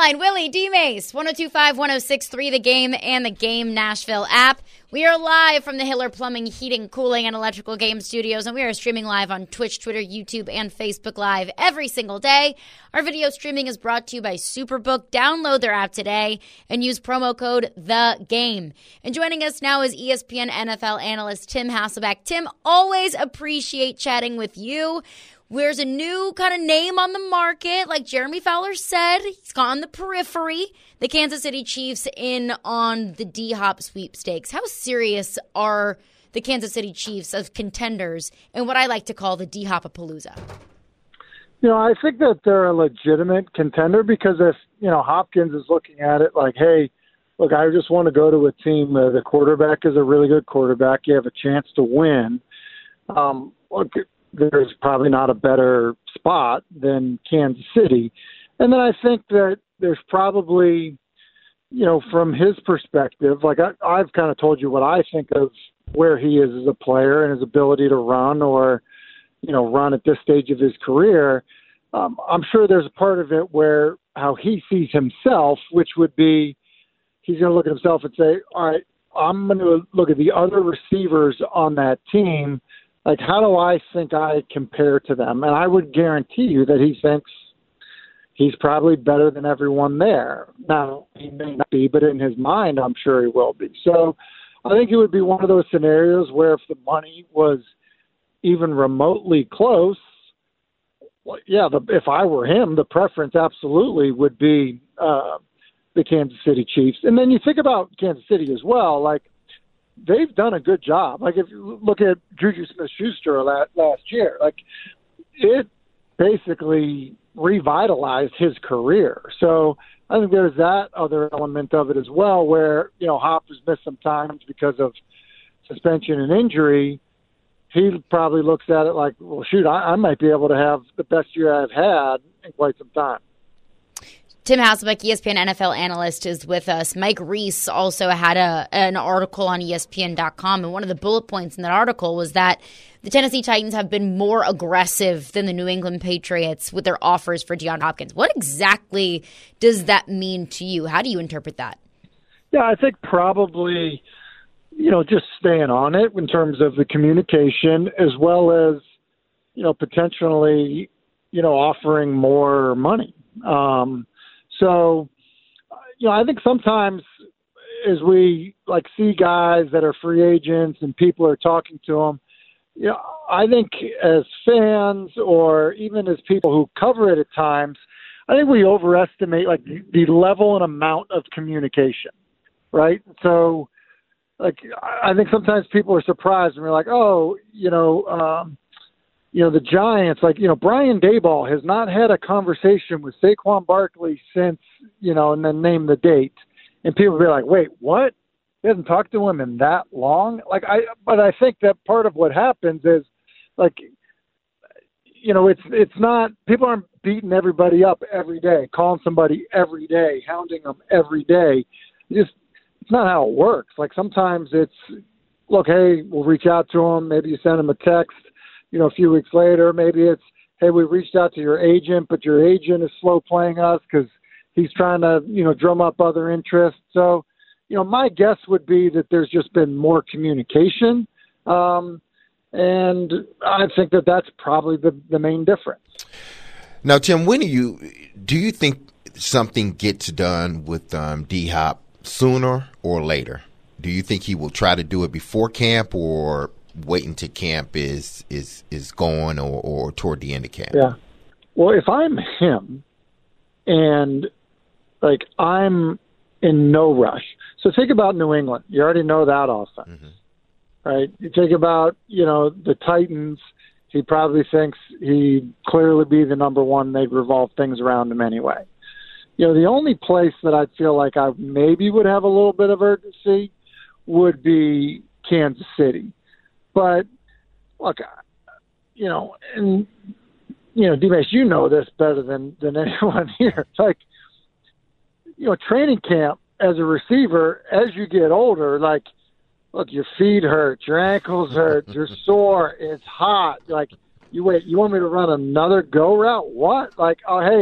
Caroline, Willie, D-Mace, 102.5, 106.3, The Game, and the Game Nashville app. We are live from the Hiller Plumbing, Heating, Cooling, and Electrical Game Studios, and we are streaming live on Twitch, Twitter, YouTube, and Facebook Live every single day. Our video streaming is brought to you by Superbook. Download their app today and use promo code THEGAME. And joining us now is ESPN NFL analyst Tim Hasselbeck. Tim, always appreciate chatting with you. There's a new kind of name on the market. Like Jeremy Fowler said, he's gone the periphery. The Kansas City Chiefs in on the D-Hop sweepstakes. How serious are the Kansas City Chiefs of contenders in what I like to call the D-Hop-a-palooza? I think that they're a legitimate contender because if, Hopkins is looking at it like, hey, look, I just want to go to a team where the quarterback is a really good quarterback. You have a chance to win. There's probably not a better spot than Kansas City. And then I think that there's probably, from his perspective, like I've kind of told you what I think of where he is as a player and his ability to run or, run at this stage of his career. I'm sure there's a part of it where how he sees himself, which would be he's going to look at himself and say, all right, I'm going to look at the other receivers on that team. Like, how do I think I compare to them? And I would guarantee you that he thinks he's probably better than everyone there. Now, he may not be, but in his mind, I'm sure he will be. So I think it would be one of those scenarios where if the money was even remotely close, if I were him, the preference absolutely would be the Kansas City Chiefs. And then you think about Kansas City as well, like, they've done a good job. Like, if you look at Juju Smith-Schuster last year, like, it basically revitalized his career. So I think there's that other element of it as well where, Hop has missed some times because of suspension and injury. He probably looks at it like, well, shoot, I might be able to have the best year I've had in quite some time. Tim Hasselbeck, ESPN NFL analyst, is with us. Mike Reese also had an article on ESPN.com, and one of the bullet points in that article was that the Tennessee Titans have been more aggressive than the New England Patriots with their offers for DeAndre Hopkins. What exactly does that mean to you? How do you interpret that? Yeah, I think probably, just staying on it in terms of the communication as well as, potentially, offering more money. So, I think sometimes as we see guys that are free agents and people are talking to them, I think as fans or even as people who cover it at times, I think we overestimate the level and amount of communication, right? So, I think sometimes people are surprised and we're like, oh, the Giants, Brian Daboll has not had a conversation with Saquon Barkley since, and then name the date. And people will be like, wait, what? He hasn't talked to him in that long? But I think that part of what happens is, it's not, people aren't beating everybody up every day, calling somebody every day, hounding them every day. It's not how it works. Sometimes it's, look, hey, we'll reach out to them. Maybe you send them a text. A few weeks later, maybe it's, hey, we reached out to your agent, but your agent is slow playing us because he's trying to, drum up other interests. So, my guess would be that there's just been more communication. And I think that that's probably the main difference. Now, Tim, do you think something gets done with D-Hop sooner or later? Do you think he will try to do it before camp or wait until camp is going or toward the end of camp? Yeah. Well, if I'm him and I'm in no rush. So think about New England. You already know that offense, right? You think about, the Titans. He probably thinks he'd clearly be the number one. They'd revolve things around him anyway. The only place that I feel like I maybe would have a little bit of urgency would be Kansas City. But look, and D-Mace, you know this better than anyone here. It's training camp as a receiver, as you get older, look, your feet hurt, your ankles hurt, you're sore, it's hot. You want me to run another go route? What? Oh, hey,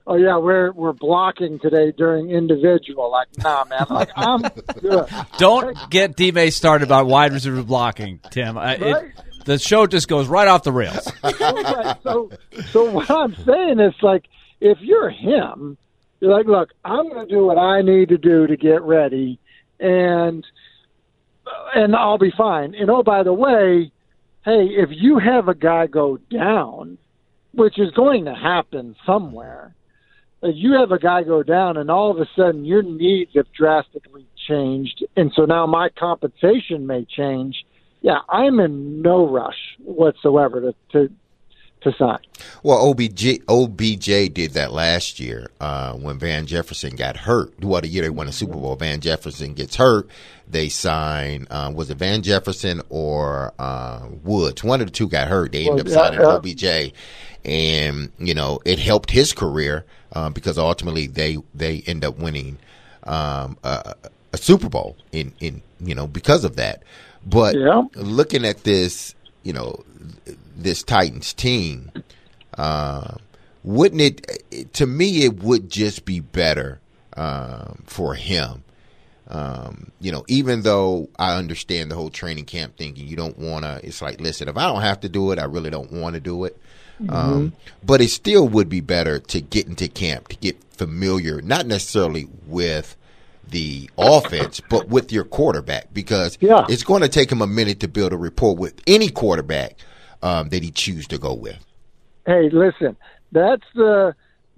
oh yeah, we're blocking today during individual. Like, nah, man. Like, I'm good. Don't get D-May started about wide receiver blocking, Tim. Right? The show just goes right off the rails. So what I'm saying is, like, if you're him, you're like, look, I'm going to do what I need to do to get ready, and I'll be fine. And oh, by the way, hey, if you have a guy go down, which is going to happen somewhere, if you have a guy go down and all of a sudden your needs have drastically changed, and so now my compensation may change, yeah, I'm in no rush whatsoever to sign. Well, OBJ did that last year when Van Jefferson got hurt. What, a year they won a Super Bowl. Van Jefferson gets hurt. They sign, was it Van Jefferson or Woods? One of the two got hurt. They ended up signing OBJ. And, it helped his career because ultimately they end up winning a Super Bowl because of that. But looking at this, this Titans team, wouldn't it, to me, it would just be better for him. Even though I understand the whole training camp thing, and you don't want to, it's like, listen, if I don't have to do it, I really don't want to do it. But it still would be better to get into camp, to get familiar, not necessarily with the offense, but with your quarterback, because it's going to take him a minute to build a rapport with any quarterback that he chooses to go with. Hey, listen, that's the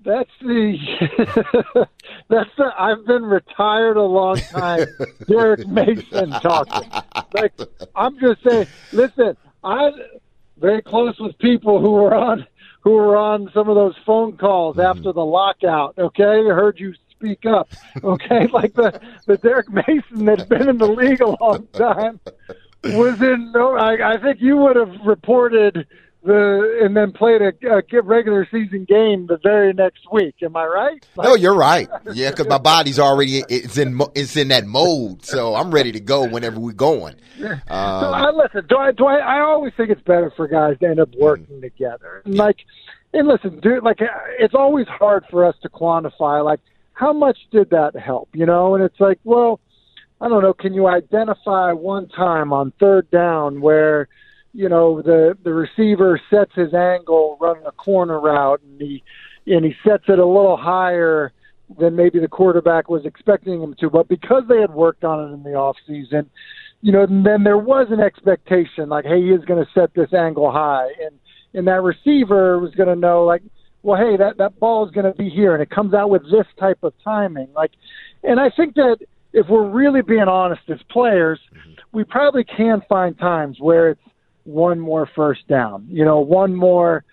I've been retired a long time. Derek Mason talking. Like, I'm just saying, listen, I'm very close with people who were on some of those phone calls after the lockout. Okay, I heard you speak up. Okay, like the Derek Mason that's been in the league a long time was in no. I think you would have reported and then played a regular season game the very next week. Am I right? No, you're right. Yeah, because my body's already it's in that mode, so I'm ready to go whenever we're going. So listen. I always think it's better for guys to end up working together. And listen, dude. Like, it's always hard for us to quantify. Like, how much did that help? And it's like, well, I don't know. Can you identify one time on third down where the receiver sets his angle running a corner route and he sets it a little higher than maybe the quarterback was expecting him to, but because they had worked on it in the off season, then there was an expectation like, hey, he is going to set this angle high, and that receiver was going to know, like, well, hey, that ball is going to be here, and it comes out with this type of timing. Like, and I think that if we're really being honest as players, we probably can find times where it's one more first down, one more,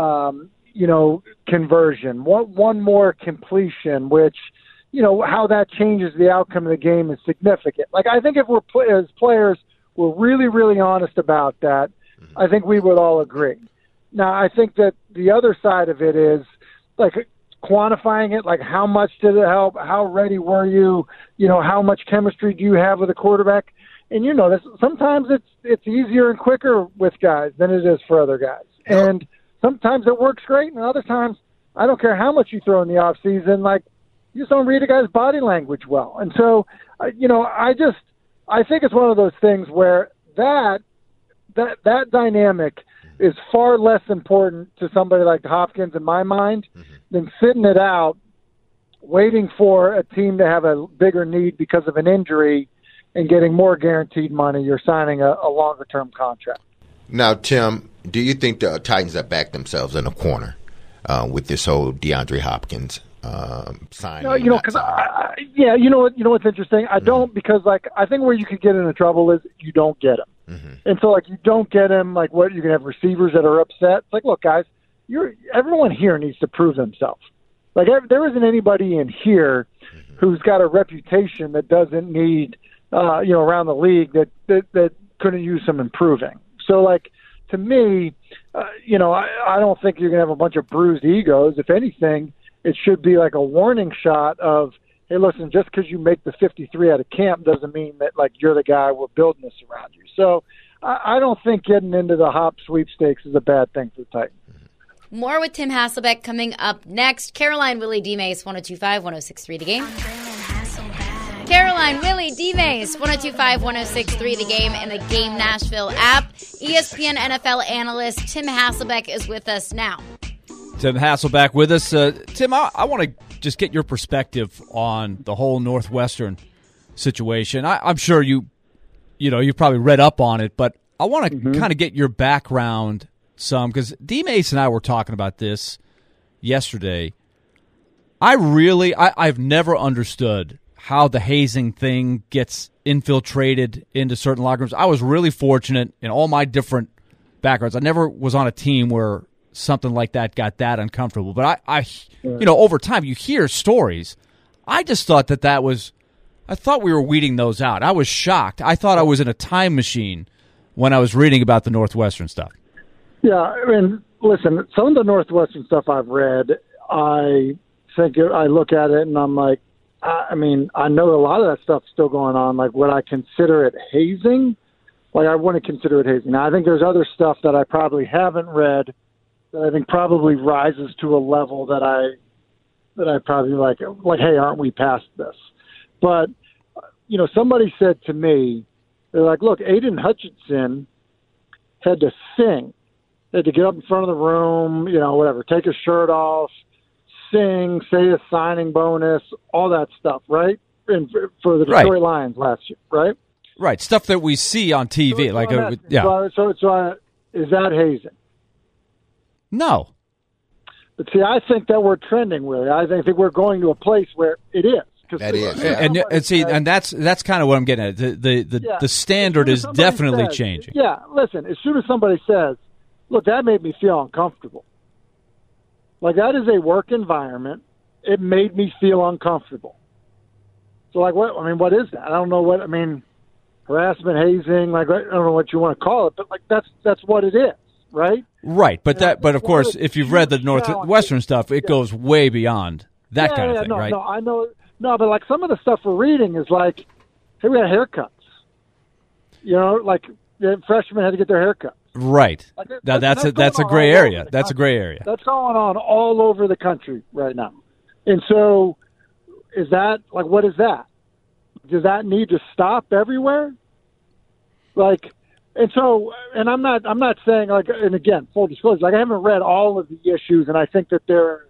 conversion, one more completion, which, how that changes the outcome of the game is significant. Like, I think if as players, we're really, really honest about that, I think we would all agree. Now, I think that the other side of it is, like, quantifying it, like, how much did it help? How ready were you? How much chemistry do you have with a quarterback? And this, sometimes it's easier and quicker with guys than it is for other guys. And sometimes it works great, and other times, I don't care how much you throw in the off season, like, you just don't read a guy's body language well. And so, I think it's one of those things where that dynamic is far less important to somebody like Hopkins in my mind than sitting it out, waiting for a team to have a bigger need because of an injury and getting more guaranteed money. You're signing a longer-term contract. Now, Tim, do you think the Titans have backed themselves in a corner with this whole DeAndre Hopkins signing? No, because you know what's interesting? I don't, because, like, I think where you could get into trouble is you don't get him. And so, like, you don't get him, like, what, you can have receivers that are upset. It's like, look, guys, everyone here needs to prove themselves. Like, there isn't anybody in here who's got a reputation that doesn't need, around the league that couldn't use some improving. So, like, to me, I don't think you're going to have a bunch of bruised egos. If anything, it should be like a warning shot of, hey, listen, just because you make the 53 out of camp doesn't mean that, like, you're the guy, we're building this around you. So I don't think getting into the Hop sweepstakes is a bad thing for the Titans. More with Tim Hasselbeck coming up next. Caroline, Willie, D-Mace, 102.5, 106.3 The Game. Caroline, Willie, D-Mace, 102.5, 106.3 The Game and the Game Nashville app. ESPN NFL analyst Tim Hasselbeck is with us now. Tim Hasselbeck with us. Tim, I want to just get your perspective on the whole Northwestern situation. I'm sure you've probably read up on it, but I want to kind of get your background some, because D-Mace and I were talking about this yesterday. I've never understood how the hazing thing gets infiltrated into certain locker rooms. I was really fortunate in all my different backgrounds. I never was on a team where something like that got that uncomfortable. But I over time you hear stories. I just thought I thought we were weeding those out. I was shocked. I thought I was in a time machine when I was reading about the Northwestern stuff. Yeah, I mean, listen, some of the Northwestern stuff I've read, I look at it and I'm like, I know a lot of that stuff's still going on. Like, would I consider it hazing? Like, I wouldn't consider it hazing. Now, I think there's other stuff that I probably haven't read that I think probably rises to a level that I probably like, hey, aren't we past this? But, somebody said to me, they're like, look, Aiden Hutchinson had to sing. He had to get up in front of the room, whatever, take his shirt off, sing, say a signing bonus, all that stuff, right? And for the Detroit Lions last year, right? Right, stuff that we see on TV. So is that hazing? No. But see, I think that we're trending, Willie. I think we're going to a place where it is. That is, and that's kind of what I'm getting at. The standard is definitely changing. Yeah, listen. As soon as somebody says, "Look, that made me feel uncomfortable," like that is a work environment. It made me feel uncomfortable. So, like, what? I mean, what is that? I don't know what. I mean, harassment, hazing. Like, I don't know what you want to call it, but like that's what it is, right? Right, but of course, if you've read the Northwestern stuff, it goes way beyond that kind of thing, right? No, I know. No, but like some of the stuff we're reading is like, hey, we got haircuts. Like the freshmen had to get their haircuts. Right. Like, that's a gray area. That's a gray area. That's going on all over the country right now. And so, is that like, what is that? Does that need to stop everywhere? Like, and so, and I'm not saying like, and again, full disclosure, like I haven't read all of the issues, and I think that there.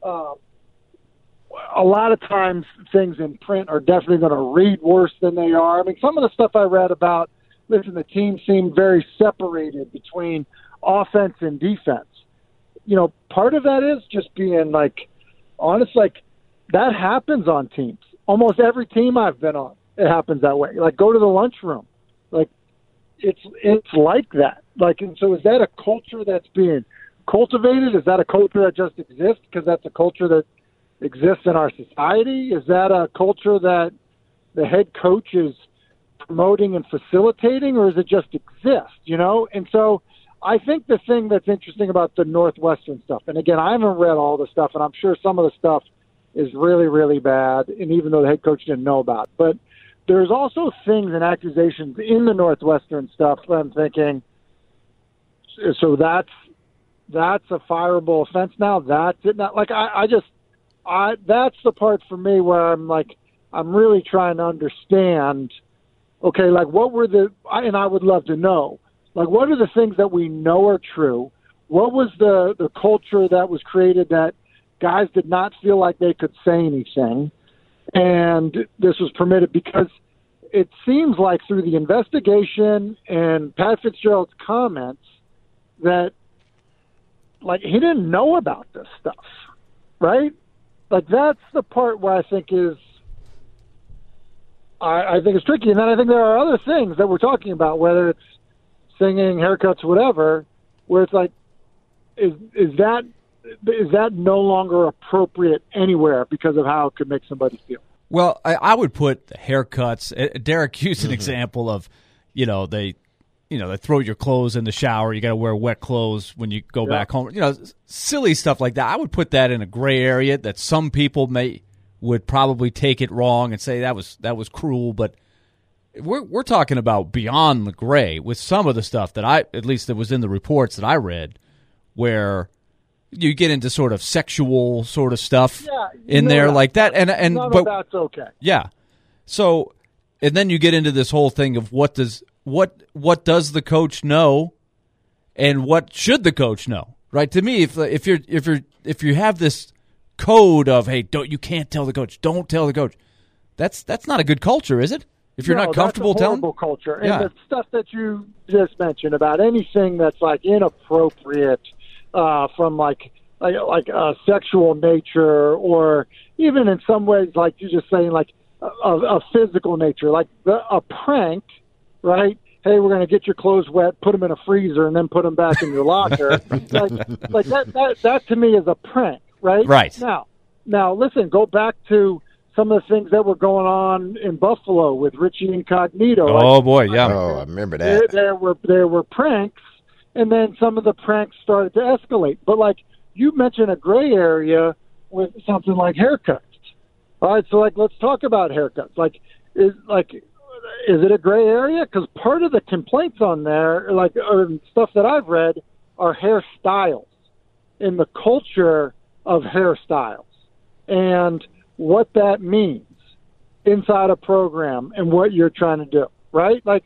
A lot of times things in print are definitely going to read worse than they are. I mean, some of the stuff I read about, listen, the team seemed very separated between offense and defense. Part of that is just being like, honest, like that happens on teams. Almost every team I've been on, it happens that way. Like go to the lunchroom. Like it's like that. Like, and so is that a culture that's being cultivated? Is that a culture that just exists because that's a culture that exists in our society? Is that a culture that the head coach is promoting and facilitating, or does it just exist, And so I think the thing that's interesting about the Northwestern stuff, and again, I haven't read all the stuff, and I'm sure some of the stuff is really, really bad, and even though the head coach didn't know about it. But there's also things and accusations in the Northwestern stuff that I'm thinking, so that's a fireable offense now? That's it? Not, like, that's the part for me where I'm like, I'm really trying to understand, okay, like what were and I would love to know, like what are the things that we know are true? What was the culture that was created that guys did not feel like they could say anything? And this was permitted because it seems like through the investigation and Pat Fitzgerald's comments that like he didn't know about this stuff, right? Like that's the part where I think is, I think it's tricky. And then I think there are other things that we're talking about, whether it's singing, haircuts, whatever, where it's like, is that no longer appropriate anywhere because of how it could make somebody feel? Well, I would put the haircuts. Derek used an example of, they throw your clothes in the shower. You got to wear wet clothes when you go back home. Silly stuff like that. I would put that in a gray area that some people would probably take it wrong and say that was cruel. But we're talking about beyond the gray with some of the stuff that at least that was in the reports that I read, where you get into sort of sexual sort of stuff in no, there no, like that, and none but of that's okay. yeah. So, and then you get into this whole thing of what does the coach know, and what should the coach know? Right? To me, if you have this code of, hey, you can't tell the coach, don't tell the coach, that's not a good culture, is it? If you're not comfortable that's a telling, horrible culture. And the stuff that you just mentioned about anything that's like inappropriate, from like a sexual nature, or even in some ways, like you're just saying, like a physical nature, like a prank, right? Hey, we're going to get your clothes wet, put them in a freezer, and then put them back in your locker. like that to me is a prank, right? Right. Now, listen, go back to some of the things that were going on in Buffalo with Richie Incognito. Oh, boy, yeah. Oh, I remember that. There were pranks, and then some of the pranks started to escalate. But, like, you mentioned a gray area with something like haircuts. All right, so, like, let's talk about haircuts. Is it a gray area? Because part of the complaints on there, or stuff that I've read, are hairstyles in the culture of hairstyles. And what that means inside a program and what you're trying to do, right? Is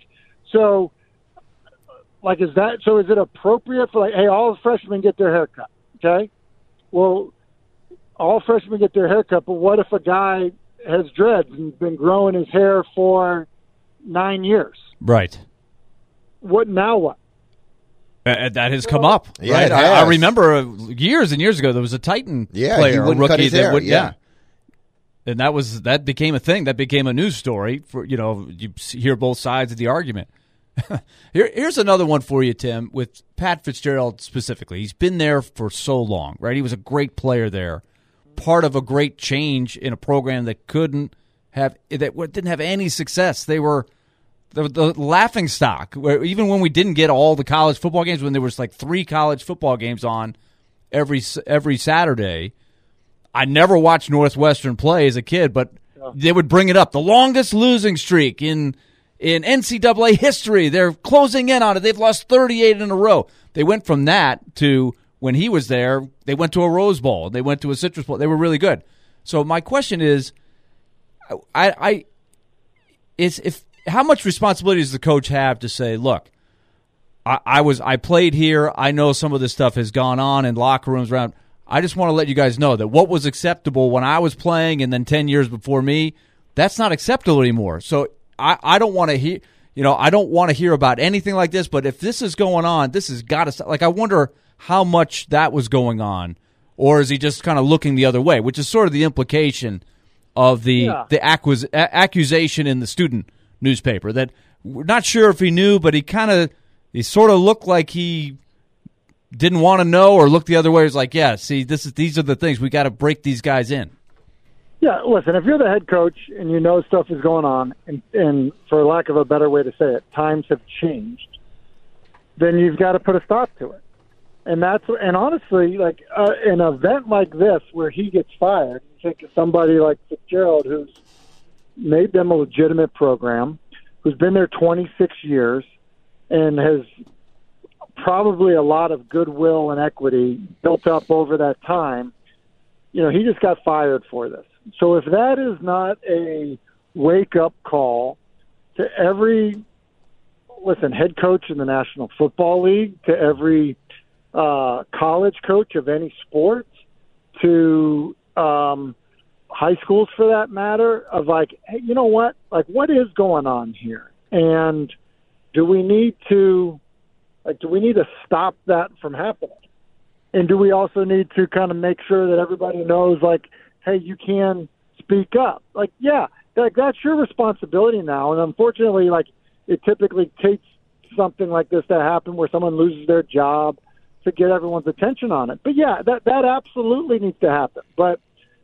it appropriate for, like, hey, all the freshmen get their haircut, okay? Well, all freshmen get their haircut, but what if a guy has dreads and been growing his hair for 9 years? Right. What? That has come up, Yeah, right? it has. I remember years and years ago there was a Titan player, he a wouldn't rookie cut his that hair, would, yeah. And that became a thing. That became a news story. For you hear both sides of the argument. Here's another one for you, Tim, with Pat Fitzgerald specifically. He's been there for so long, right? He was a great player there, part of a great change in a program that didn't have any success. They were the laughing stock. Where even when we didn't get all the college football games, when there was like 3 college football games on every Saturday. I never watched Northwestern play as a kid, but they would bring it up. The longest losing streak in NCAA history. They're closing in on it. They've lost 38 in a row. They went from that to, when he was there, they went to a Rose Bowl. They went to a Citrus Bowl. They were really good. So my question is, how much responsibility does the coach have to say, look, I played here. I know some of this stuff has gone on in locker rooms around. I just want to let you guys know that what was acceptable when I was playing and then 10 years before me, that's not acceptable anymore. So I don't want to hear, I don't want to hear about anything like this, but if this is going on, this has got to stop. Like, I wonder how much that was going on, or is he just kind of looking the other way, which is sort of the implication of the accusation in the student newspaper, that we're not sure if he knew, but he sort of looked like he didn't want to know, or look the other way. It's like, yeah, see, these are the things. We got to break these guys in. Yeah, listen, if you're the head coach and you know stuff is going on, and for lack of a better way to say it, times have changed, then you've got to put a stop to it. And honestly, like an event like this where he gets fired, you think of somebody like Fitzgerald, who's made them a legitimate program, who's been there 26 years and has probably a lot of goodwill and equity built up over that time. He just got fired for this. So if that is not a wake-up call to every, head coach in the National Football League, to every college coach of any sport, to high schools for that matter, of like, hey, you know what? Like, what is going on here? And do we need to stop that from happening? And do we also need to kind of make sure that everybody knows, like, hey, you can speak up? Like, yeah, that's your responsibility now. And unfortunately, like, it typically takes something like this to happen where someone loses their job to get everyone's attention on it. But yeah, that absolutely needs to happen. But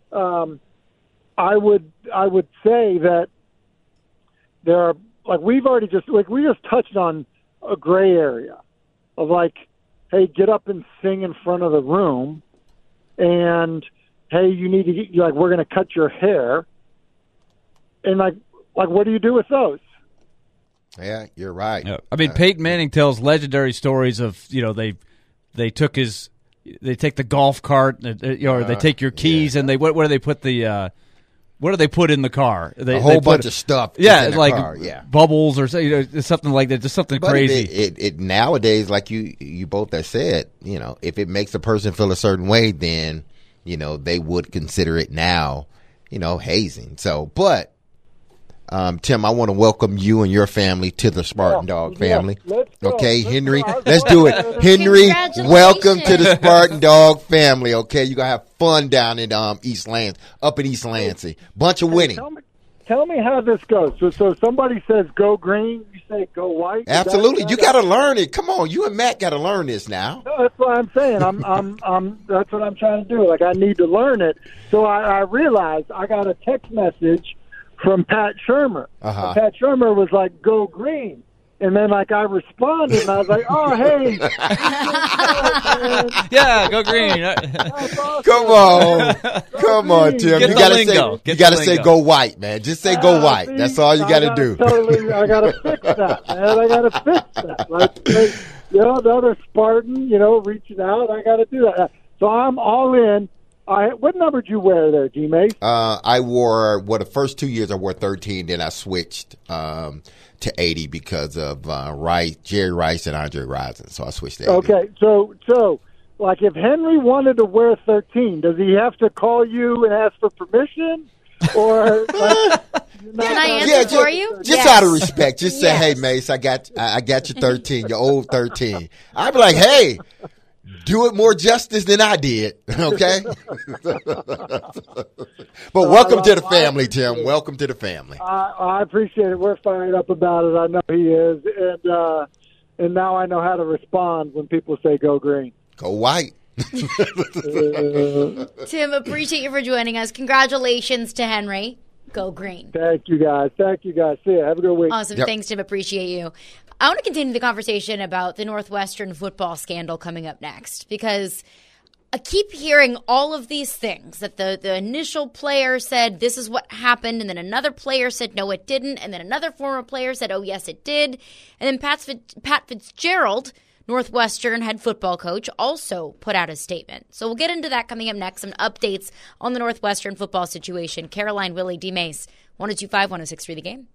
I would say that there are, like, we just touched on a gray area of, like, hey, get up and sing in front of the room, and hey, you need to get, like, we're going to cut your hair, and like what do you do with those? Yeah, you're right. Yeah. I mean, Peyton Manning tells legendary stories of, they took his they take the golf cart, or they take your keys, and they what do they put the what do they put in the car? A whole bunch of stuff. Yeah, in the like car. bubbles or something like that, just something But crazy. It nowadays, like you both have said, if it makes a person feel a certain way, then they would consider it now, hazing. So, but Tim, I want to welcome you and your family to the Spartan Dog family. Okay, Henry, let's do it. Henry, welcome to the Spartan Dog family. Okay, you're going to have fun down in East Lansing. Bunch of winning. Tell me how this goes. So somebody says go green, you say go white? Absolutely. You got to learn it. Come on, you and Matt got to learn this now. No, that's what I'm saying. That's what I'm trying to do. Like, I need to learn it. So I realized I got a text message from Pat Shurmur. Uh-huh. Pat Shurmur was like, go green. And then, I responded, and I was like, oh, hey. Yeah, go green. Awesome. Come on, Tim. Get You the got to say go white, man. Just say go white. See, That's all you got to do. I got to fix that, man. I got to fix that. Like, the other Spartan, reaching out, I got to do that. So I'm all in. What number did you wear there, G-Mace? I wore, the first 2 years I wore 13, then I switched to 80 because of Jerry Rice and Andre Rison, so I switched to 80. Okay, so if Henry wanted to wear 13, does he have to call you and ask for permission? Or can I answer for you? Just out of respect, just say, hey, Mace, I got your 13, your old 13. I'd be like, hey, do it more justice than I did, okay? But welcome to the family, Tim. Welcome to the family. I appreciate it. We're fired up about it. I know he is. And now I know how to respond when people say go green. Go white. Tim, appreciate you for joining us. Congratulations to Henry. Go green. Thank you, guys. See ya. Have a good week. Awesome. Yep. Thanks, Tim. Appreciate you. I want to continue the conversation about the Northwestern football scandal coming up next, because I keep hearing all of these things that the initial player said this is what happened, and then another player said no, it didn't, and then another former player said, oh, yes, it did. And then Pat Fitzgerald, Northwestern head football coach, also put out a statement. So we'll get into that coming up next. Some updates on the Northwestern football situation. Caroline, Willie, D. Mace, 102.5, 106.3 The Game.